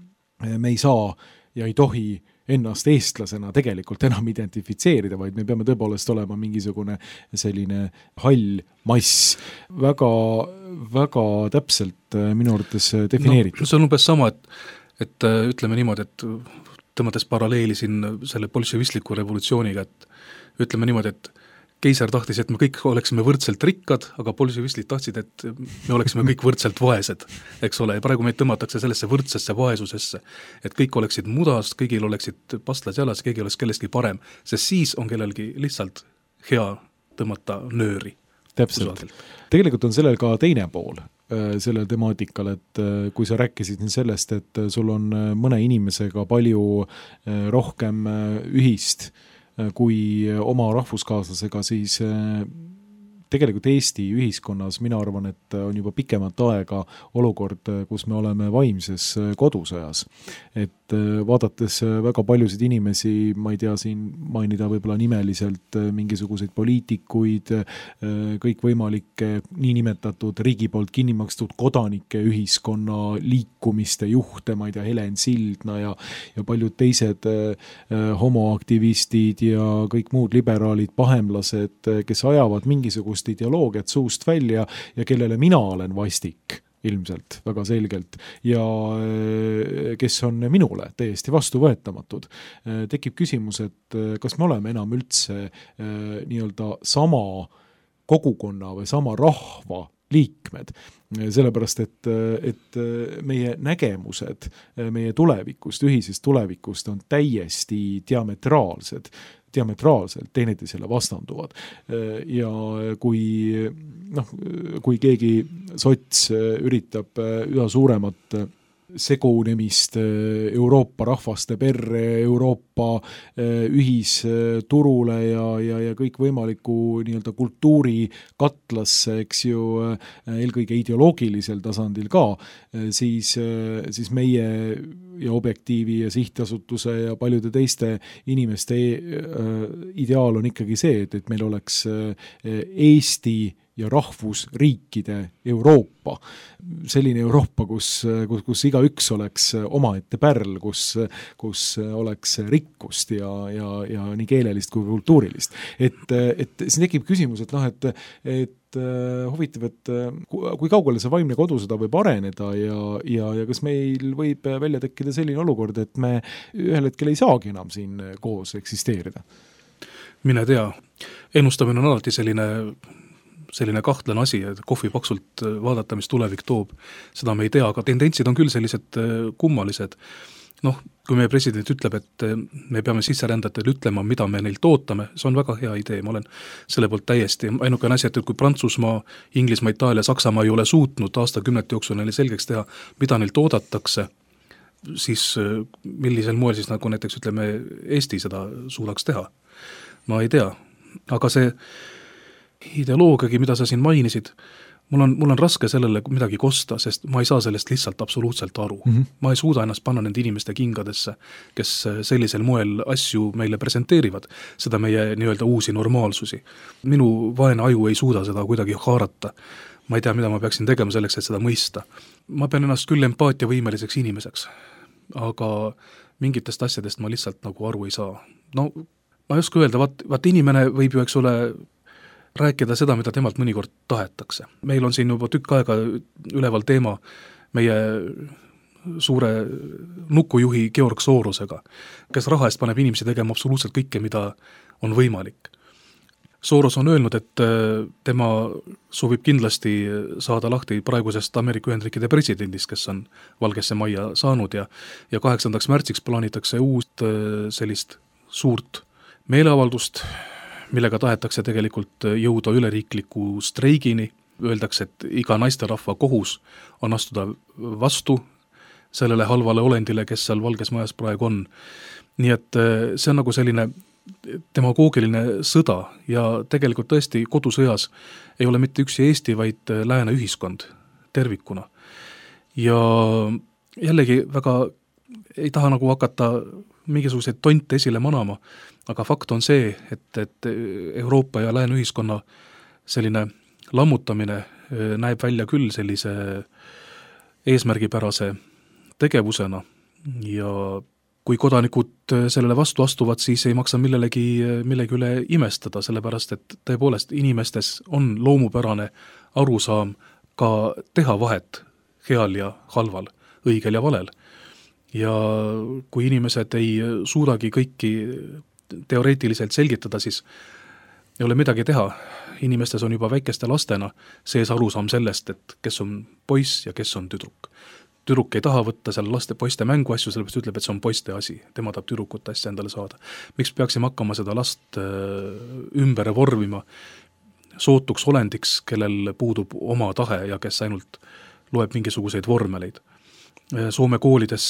me ei saa ja ei tohi ennast eestlasena tegelikult enam identifitseerida, vaid me peame tõepoolest olema mingisugune selline hall mass. Väga, väga täpselt minu arvates defineeritud. No, see on umbes sama, et, et ütleme niimoodi, et tõmmates paralleeli siin selle bolševistliku revolutsiooniga, et ütleme niimoodi, et keiser tahtis, et me kõik oleksime võrdselt rikkad, aga bolševistid tahtsid, et me oleksime kõik võrdselt vaesed, eks ole, ja praegu meid tõmmatakse sellesse võrdsesse vaesusesse, et kõik oleksid mudast, kõigil oleksid pastlas jalas, keegi oleks kellestki parem, sest siis on kellelgi lihtsalt hea tõmmata nööri. Täpselt. Tegelikult on sellel ka teine pool sellel temaatikal, et kui sa rääkisid sellest, et sul on mõne inimesega palju rohkem ühist kui oma rahvuskaaslasega, siis tegelikult Eesti ühiskonnas mina arvan, et on juba pikemat aega olukord, kus me oleme vaimses kodusõjas. Et vaadates väga paljusid inimesi, ma ei tea siin mainida võib-olla nimeliselt mingisuguseid poliitikuid, kõikvõimalikke niinimetatud riigi poolt kinnimakstud kodanike ühiskonna liikumiste juhte, ma ei tea, Helen Sildna ja, ja paljud teised homoaktivistid ja kõik muud liberaalid, pahemlased, kes ajavad mingisugust ideoloogiat suust välja ja kellele mina olen vastik ilmselt väga selgelt ja kes on minule täiesti vastuvõetamatud. Tekib küsimus, et kas me oleme enam üldse nii-öelda sama kogukonna või sama rahva liikmed, sellepärast, et, et meie nägemused meie tulevikust, ühisest tulevikust on täiesti diametraalsed, diametraalselt teineteisele vastanduvad. Ja kui, noh, kui keegi sots üritab üha suuremat segunemist Euroopa rahvaste perre, Euroopa ühisturule ja, ja, ja kõik võimaliku nii-öelda kultuuri katlasse, eks ju, eelkõige ideoloogilisel tasandil ka, siis, siis meie ja Objektiivi ja Sihtasutuse ja paljude teiste inimeste ideaal on ikkagi see, et, et meil oleks Eesti ja rahvusriikide Euroopa. Selline Euroopa, kus, kus, kus iga üks oleks omaette pärl, kus, kus oleks rikkust ja, ja, ja nii keelelist kui kultuurilist. Et, et siin tekib küsimus, et, noh, et, et huvitav, et kui kaugele see vaimne kodusõda võib areneda ja, ja, ja kas meil võib välja tekkida selline olukord, et me ühel hetkel ei saagi enam siin koos eksisteerida? mine tea. Ennustamine on alati selline, selline kahtlane asi, et kohvi paksult vaadata, mis tulevik toob, seda me ei tea, aga tendentsid on küll sellised kummalised. Noh, kui meie president ütleb, et me peame sisserändajatel ütlema, mida me neilt ootame, see on väga hea idee, ma olen selle poolt täiesti. Ainukene asi, et kui Prantsusmaa, Inglismaa, Itaalia, Saksamaa ei ole suutnud aastakümnete jooksul neile selgeks teha, mida neilt oodatakse, siis millisel moel siis nagu näiteks ütleme Eesti seda suudaks teha. Ma ei tea, aga see ideoloogiagi, mida sa siin mainisid, Mul on, mul on raske sellele midagi kosta, sest ma ei saa sellest lihtsalt absoluutselt aru. Mm-hmm. Ma ei suuda ennast panna nende inimeste kingadesse, kes sellisel moel asju meile presenteerivad, seda meie nii-öelda uusi normaalsusi. Minu vaene aju ei suuda seda kuidagi haarata. Ma ei tea, mida ma peaksin tegema selleks, et seda mõista. Ma pean ennast küll empaatiavõimeliseks inimeseks, aga mingitest asjadest ma lihtsalt nagu aru ei saa. No, ma ei oska öelda, vaat, vaat inimene võib ju, eks ole, rääkida seda, mida temalt mõnikord tahetakse. Meil on siin juba tükk aega üleval teema meie suure nukujuhi Georg Sorosega, kes raha eest paneb inimesi tegema absoluutselt kõike, mida on võimalik. Soros on öelnud, et tema soovib kindlasti saada lahti praegusest Ameerika Ühendriikide presidendist, kes on Valgesse Majja saanud ja, ja kaheksandaks märtsiks plaanitakse uut sellist suurt meeleavaldust, millega tahetakse tegelikult jõuda üleriikliku streigini, öeldakse, et iga naisterahva kohus on astuda vastu sellele halvale olendile, kes seal Valges Majas praegu on. Nii et see on nagu selline demagoogiline sõda ja tegelikult tõesti kodusõjas ei ole mitte üksi Eesti, vaid lääne ühiskond tervikuna. Ja jällegi väga ei taha nagu hakata mingisuguseid tonte esile manama, aga fakt on see, et, et Euroopa ja lääne ühiskonna selline lammutamine näeb välja küll sellise eesmärgipärase tegevusena ja kui kodanikud sellele vastu astuvad, siis ei maksa millelegi, millegi üle imestada, sellepärast et tõepoolest inimestes on loomupärane arusaam ka teha vahet heal ja halval, õigel ja valel. Ja kui inimesed ei suudagi kõiki teoreetiliselt selgitada, siis ei ole midagi teha. Inimestes on juba väikeste lastena sees arusaam sellest, et kes on poiss ja kes on tüdruk. Tüdruk ei taha võtta seal laste poiste mänguasju, sellepärast ütleb, et see on poiste asi. Tema tahab tüdrukut asja endale saada. Miks peaksime hakkama seda last ümber vormima sootuks olendiks, kellel puudub oma tahe ja kes ainult loeb mingisuguseid vormeleid. Soome koolides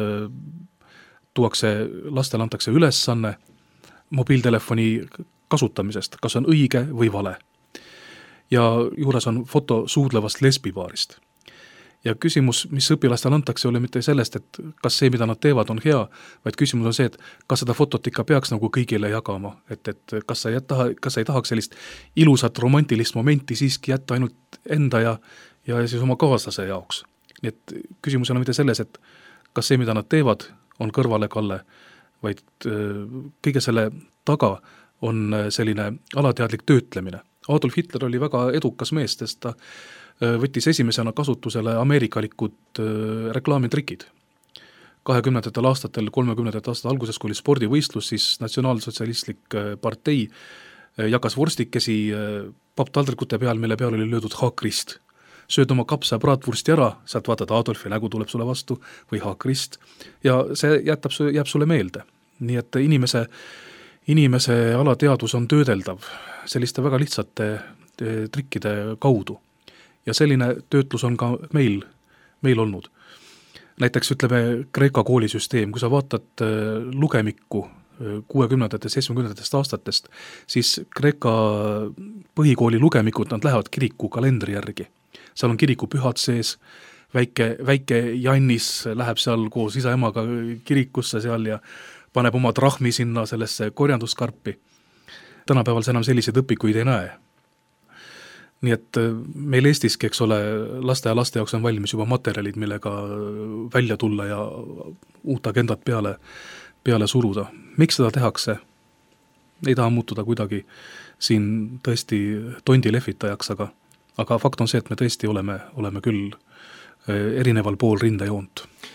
tuuakse, lastel antakse ülesanne mobiiltelefoni kasutamisest, kas on õige või vale. Ja juures on foto suudlevast lesbipaarist. Ja küsimus, mis õpilastel antakse, oli mitte sellest, et kas see, mida nad teevad, on hea, vaid küsimus on see, et kas seda fotot ikka peaks nagu kõigile jagama, et, et kas sa ei, taha, kas sa ei tahaks sellist ilusat romantilist momenti siiski jätta ainult enda ja, ja siis oma kaaslase jaoks. Nii et küsimus on mitte selles, et kas see, mida nad teevad, on kõrvale kalle, vaid kõige selle taga on selline alateadlik töötlemine. Adolf Hitler oli väga edukas mees, sest ta võttis esimesena kasutusele ameerikalikud reklaamitrikid. kahekümnendatel aastatel, kolmekümnendatel aastatel alguses, kui oli spordivõistlus, siis natsionaalsotsialistlik partei jagas vorstikesi papptaldrikute peal, mille peal oli löödud haakrist. Sööd oma kapsa praatvursti ära, sealt vaatad, Adolfi nägu tuleb sulle vastu või haakrist ja see jätab, jääb sulle meelde. Nii et inimese, inimese alateadus on töödeldav selliste väga lihtsate trikkide kaudu. Ja selline töötlus on ka meil, meil olnud. Näiteks ütleme Kreeka koolisüsteem, kui sa vaatad lugemikku kuuekümnendatest, seitsmekümnendatest aastatest, siis Kreeka põhikooli lugemikud, nad lähevad kiriku kalendri järgi. Seal on kiriku pühad sees, väike, väike Jannis läheb seal koos isa emaga kirikusse seal ja paneb oma trahmi sinna sellesse korjanduskarpi. Tänapäeval see enam selliseid õpikuid ei näe. Nii et meil Eestiski, eks ole, laste ja laste jaoks on valmis juba materjalid, millega välja tulla ja uut agendat peale, peale suruda. Miks seda tehakse? Ei taha muutuda kuidagi siin tõesti tondi lehvitajaks, aga, aga fakt on see, et me tõesti oleme, oleme küll erineval pool rindejoont.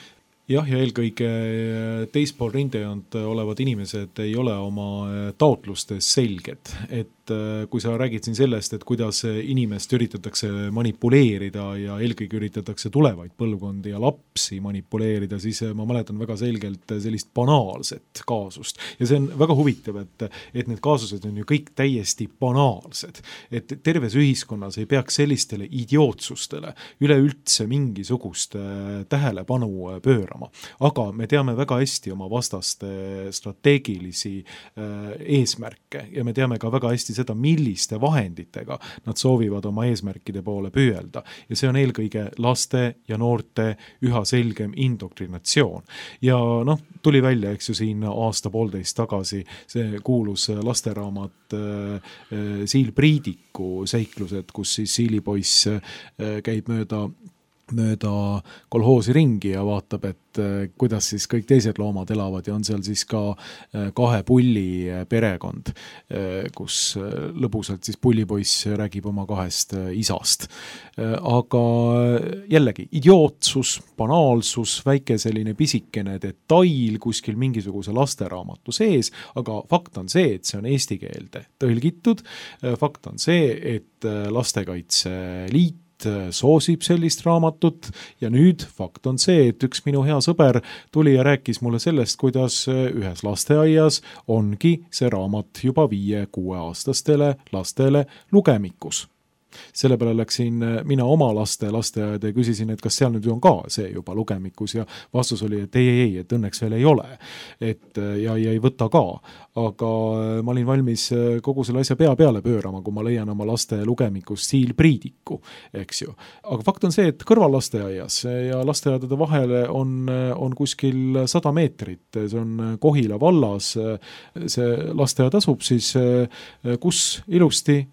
jah, ja eelkõige teispool rindejoont olevad inimesed ei ole oma taotlustes selged, et kui sa räägid siin sellest, et kuidas inimest üritatakse manipuleerida ja eelkõige üritatakse tulevaid põlvkondi ja lapsi manipuleerida, siis ma mäletan väga selgelt sellist banaalset kaasust. Ja see on väga huvitav, et, et need kaasused on ju kõik täiesti banaalsed. Et terves ühiskonnas ei peaks sellistele idiootsustele üleüldse mingisugust tähelepanu pöörama. Aga me teame väga hästi oma vastaste strateegilisi eesmärke ja me teame ka väga hästi seda, milliste vahenditega nad soovivad oma eesmärkide poole püüelda. Ja see on eelkõige laste ja noorte üha selgem indoktrinatsioon. Ja noh, tuli välja, eks ju, siin aasta poolteist tagasi see kuulus lasteraamat äh, Siil Priidiku seiklused, kus siis Siilipoiss äh, käib mööda mööda kolhoosi ringi ja vaatab, et kuidas siis kõik teised loomad elavad ja on seal siis ka kahe pulli perekond, kus lõbusalt siis pullipoiss räägib oma kahest isast. Aga jällegi, idiootsus, banaalsus, väike selline pisikene detail kuskil mingisuguse lasteraamatu sees, aga fakt on see, et see on eesti keelde tõlgitud. Fakt on see, et Lastekaitse Liit soosib sellist raamatut ja nüüd fakt on see, et üks minu hea sõber tuli ja rääkis mulle sellest, kuidas ühes lasteaias ongi see raamat juba viie-kuue aastastele lastele lugemikus. Selle peale läksin mina oma laste lasteaeda ja küsisin, et kas seal nüüd on ka see juba lugemikus ja vastus oli, et ei, ei, ei, et õnneks veel ei ole. Et, ja, ja ei võta ka. Aga ma olin valmis kogu selle asja pea peale pöörama, kui ma leian oma laste lugemikus Siil Priidiku, eks ju. Aga fakt on see, et kõrval lasteaias ja lasteaedade vahele on, on kuskil sada meetrit. See on Kohila vallas. See lasteaed asub siis, kus ilusti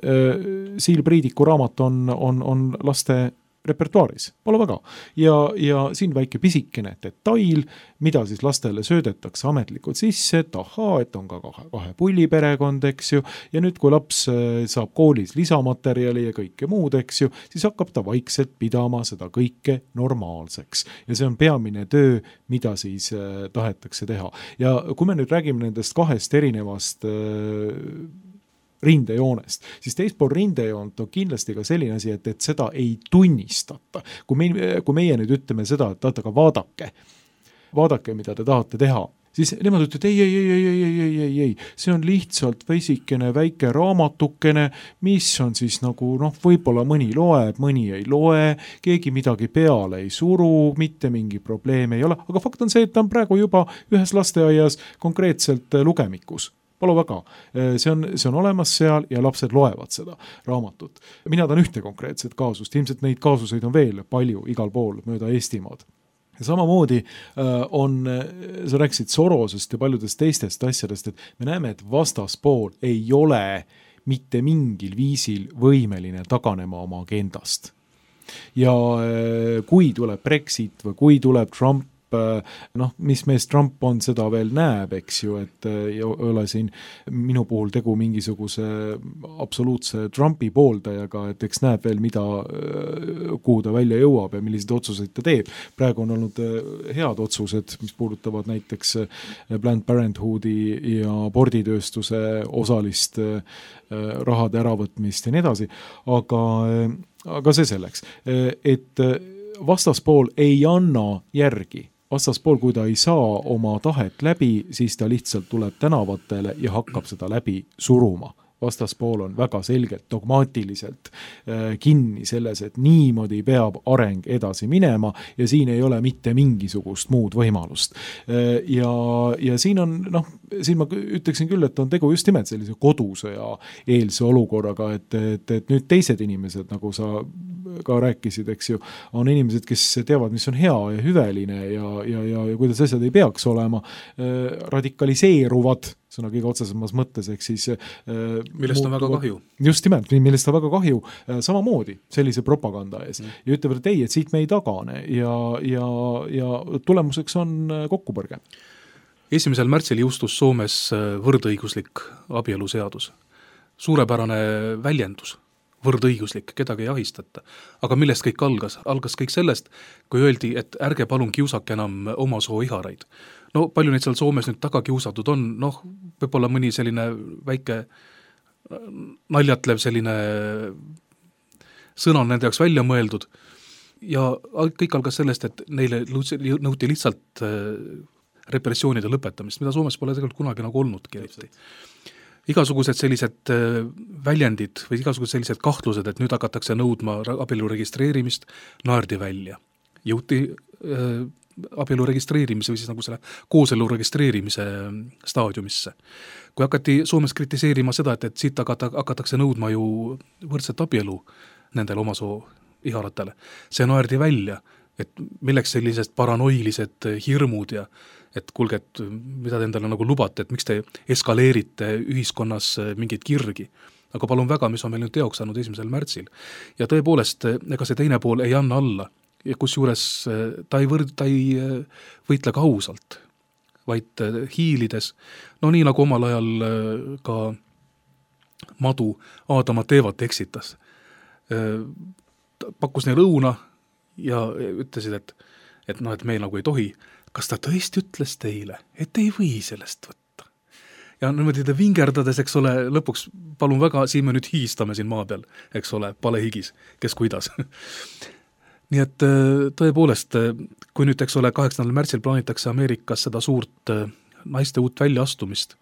Siil Priidiku raamat on, on, on laste repertuaaris. Pole väga. Ja, ja siin väike pisikene detail, mida siis lastele söödetakse ametlikult sisse, et ahaa, et on ka kahe, kahe pulli perekond, eks ju, ja nüüd kui laps saab koolis lisamaterjali ja kõike muud, eks ju, siis hakkab ta vaikselt pidama seda kõike normaalseks. Ja see on peamine töö, mida siis tahetakse teha. Ja kui me nüüd räägime nendest kahest erinevast rindejoonest, siis teispool rindejoont on kindlasti ka selline asi, et, et seda ei tunnistata. Kui, me, kui meie nüüd ütleme seda, et taata ka vaadake, vaadake, mida te tahate teha, siis nemad ütlevad, ei, ei, ei, ei, ei, ei, ei, ei, see on lihtsalt väsikene väike raamatukene, mis on siis nagu, noh, võib-olla mõni loeb, mõni ei loe, keegi midagi peale ei suru, mitte mingi probleem ei ole, aga fakt on see, et ta on praegu juba ühes lasteaias konkreetselt lugemikus. Palo väga. See on, see on olemas seal ja lapsed loevad seda raamatut. Mina tahan ühte konkreetset kaasust. Ilmselt neid kaasuseid on veel palju igal pool mööda Eestimaad. Ja samamoodi on, sa rääkisid Sorosest ja paljudest teistest asjadest, et me näeme, et vastaspool ei ole mitte mingil viisil võimeline taganema oma agendast. Ja kui tuleb Brexit või kui tuleb Trump, noh, mis mees Trump on, seda veel näeb, eks ju, et ei ole siin minu puhul tegu mingisuguse absoluutse Trumpi pooldajaga, et eks näeb veel, mida, kuhu ta välja jõuab ja millised otsuseid ta teeb. Praegu on olnud head otsused, mis puudutavad näiteks Planned Parenthoodi ja aborditööstuse osalist rahade äravõtmist ja nii edasi, aga, aga see selleks, et vastaspool ei anna järgi. Vastaspool, kui ta ei saa oma tahet läbi, siis ta lihtsalt tuleb tänavatele ja hakkab seda läbi suruma. Vastaspool on väga selgelt dogmaatiliselt kinni selles, et niimoodi peab areng edasi minema ja siin ei ole mitte mingisugust muud võimalust. Ja, ja siin on, noh, siin ma ütleksin küll, et on tegu just nimelt sellise koduse ja eelse olukorraga, et, et, et nüüd teised inimesed, nagu sa ka rääkisid, eks ju, on inimesed, kes teavad, mis on hea ja hüveline ja, ja, ja, ja kuidas asjad ei peaks olema, radikaliseeruvad sõna kõige otsesemas mõttes, ehk siis millest on väga kahju. Just nimelt, millest on väga kahju samamoodi sellise propaganda ees. Mm. Ja ütlevad, et ei, et siit me ei tagane ja, ja, ja tulemuseks on kokkupõrge. Esimesel märtsil jõustus Soomes võrdõiguslik abieluseadus. Suurepärane väljendus, võrdõiguslik, kedagi ei ahistata. aga millest kõik algas? Algas kõik sellest, kui öeldi, et ärge palun kiusake enam oma soo iharaid. No palju neid seal Soomes nüüd taga kiusatud on, noh, võib-olla mõni selline väike naljatlev selline sõna on nende jaoks välja mõeldud ja kõik algas sellest, et neile nõuti lihtsalt repressioonide lõpetamist, mida Soomes pole tegelikult kunagi nagu olnudki. Igasugused sellised väljendid või igasugused sellised kahtlused, et nüüd hakatakse nõudma abielu registreerimist, naerdi välja. Jõuti äh, abielu registreerimise või siis nagu selle kooselu registreerimise staadiumisse. Kui hakati Soomes kritiseerima seda, et, et siit hakata, hakatakse nõudma ju võrdset abielu nendele omasoo iharatele, see naerdi välja, et milleks sellised paranoilised hirmud ja et kuulge, et mida te endale nagu lubate, et miks te eskaleerite ühiskonnas mingeid kirgi. Aga palun väga, mis on meil nüüd teoks saanud esimesel märtsil. Ja tõepoolest, ega see teine pool ei anna alla. Ja kus juures ta ei, võrd, ta ei võitle ka ausalt, vaid hiilides, no nii nagu omal ajal ka Madu Aadama Teevat eksitas. Pakkus neil õuna ja ütlesid, et, et, no, et me nagu ei tohi. Kas ta tõesti ütles teile, et ei või sellest võtta? Ja niimoodi te vingerdades, eks ole, lõpuks palun väga, siin me nüüd hiistame siin maa peal, eks ole, palehigis, kes kuidas. Nii et tõepoolest, kui nüüd, eks ole, kaheksandal märtsil plaanitakse Ameerikas seda suurt naiste uut väljaastumist,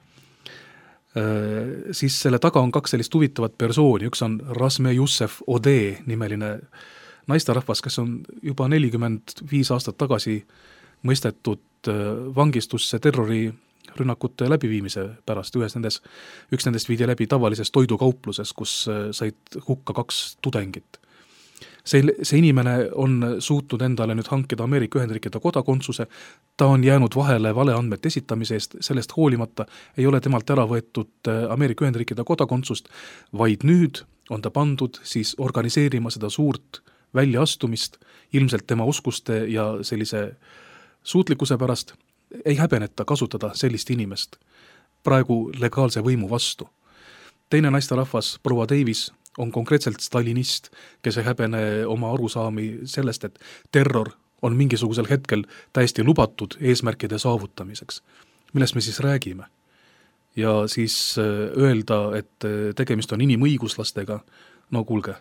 siis selle taga on kaks sellist huvitavat persooni, üks on Rasme Youssef Odeh nimeline naisterahvas, kes on juba nelikümmend viis aastat tagasi mõistetud vangistusse terrorirünnakute läbiviimise pärast. Ühes nendes, üks nendest viidi läbi tavalises toidukaupluses, kus said hukka kaks tudengit. See, see inimene on suutnud endale nüüd hankida Ameerika Ühendriikide kodakondsuse, ta on jäänud vahele valeandmete esitamise eest, sellest hoolimata ei ole temalt ära võetud Ameerika Ühendriikide kodakondsust, vaid nüüd on ta pandud siis organiseerima seda suurt väljaastumist, ilmselt tema oskuste ja sellise suutlikkuse pärast ei häbeneta kasutada sellist inimest praegu legaalse võimu vastu. Teine naisterahvas, proua Davis, on konkreetselt stalinist, kes ei häbene oma arusaami sellest, et terror on mingisugusel hetkel täiesti lubatud eesmärkide saavutamiseks. Millest me siis räägime? Ja siis öelda, et tegemist on inimõiguslastega, no kuulge.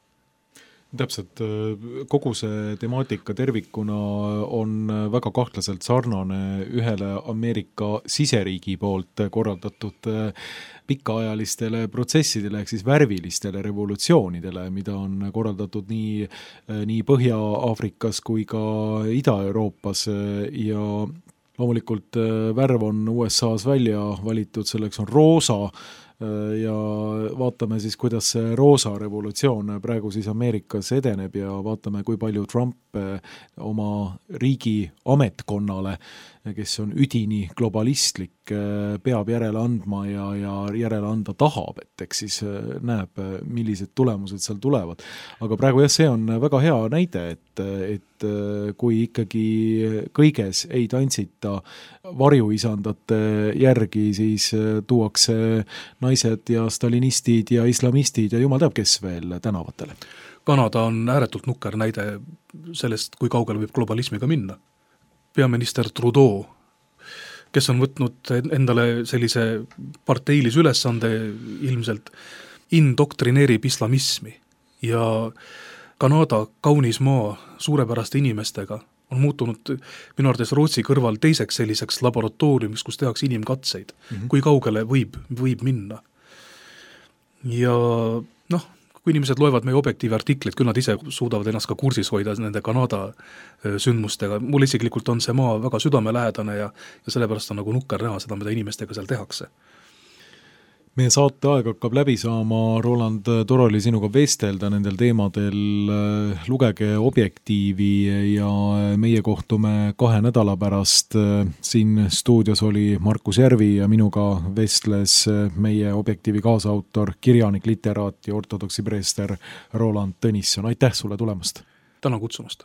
Täpselt, kogu see temaatika tervikuna on väga kahtlaselt sarnane ühele Ameerika siseriigi poolt korraldatud pikaajalistele protsessidele ehk siis värvilistele revolutsioonidele, mida on korraldatud nii, nii Põhja-Aafrikas kui ka Ida-Euroopas ja loomulikult värv on U S A-s välja valitud, selleks on roosa ja vaatame siis, kuidas see roosa revolutsioon praegu siis Ameerikas edeneb ja vaatame, kui palju Trump oma riigi ametkonnale, kes on üdini globalistlik, peab järele andma ja, ja järele anda tahab, et eks siis näeb, millised tulemused seal tulevad. Aga praegu jah, see on väga hea näide, et, et kui ikkagi kõiges ei tantsita varjuisandate järgi, siis tuuakse naised ja stalinistid ja islamistid ja jumal teab, kes veel tänavatele. Kanada on ääretult nukker näide sellest, kui kaugele võib globalismiga minna. Peaminister Trudeau, kes on võtnud endale sellise parteilis ülesande ilmselt indoktrineerib islamismi ja Kanada kaunis maa suurepäraste inimestega on muutunud minu arvates Rootsi kõrval teiseks selliseks laboratooriumiks, kus tehakse inimkatseid, mm-hmm. kui kaugele võib, võib minna. Ja noh, kui inimesed loevad meie objektiivi artiklit, küll nad ise suudavad ennast ka kursis hoida nende Kanada sündmustega. Mul isiklikult on see maa väga südamelähedane ja, ja sellepärast on nagu nukker näha seda, mida inimestega seal tehakse. Meie saate aeg hakkab läbi saama, Roland, tore oli sinuga vestelda nendel teemadel, lugege objektiivi ja meie kohtume kahe nädala pärast. Siin stuudios oli Markus Järvi ja minuga vestles meie objektiivi kaasautor, kirjanik, literaat ja ortodoksi preester Roland Tõnisson. Aitäh sulle tulemast! Tänan kutsumast!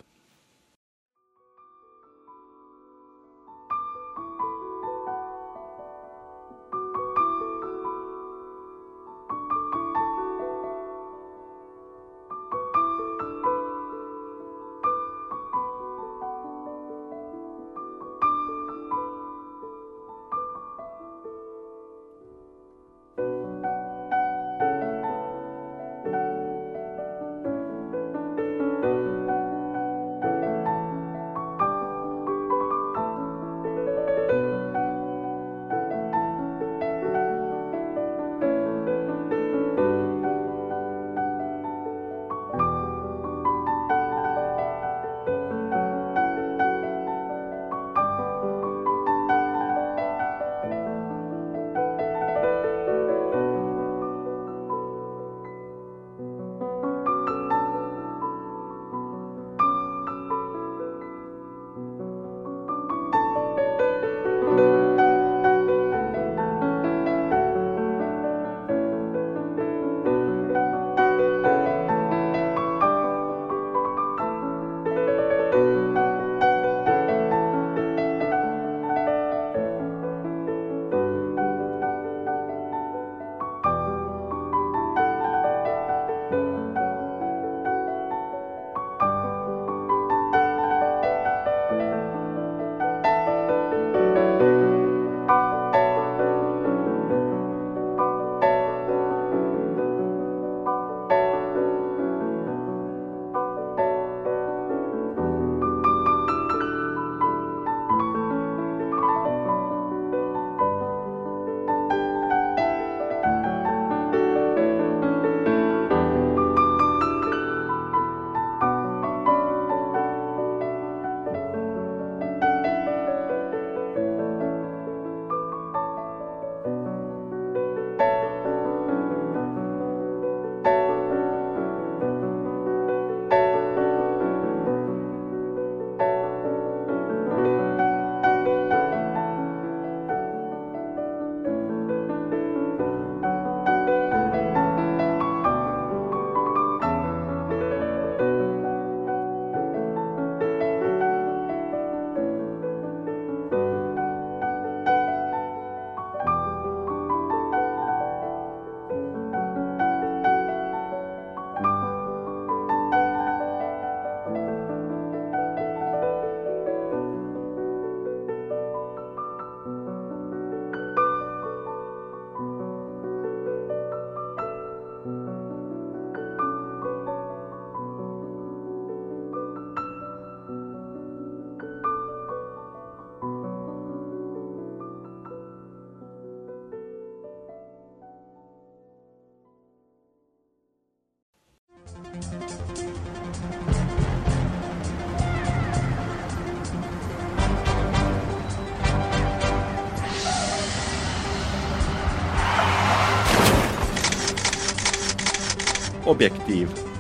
Objektiiv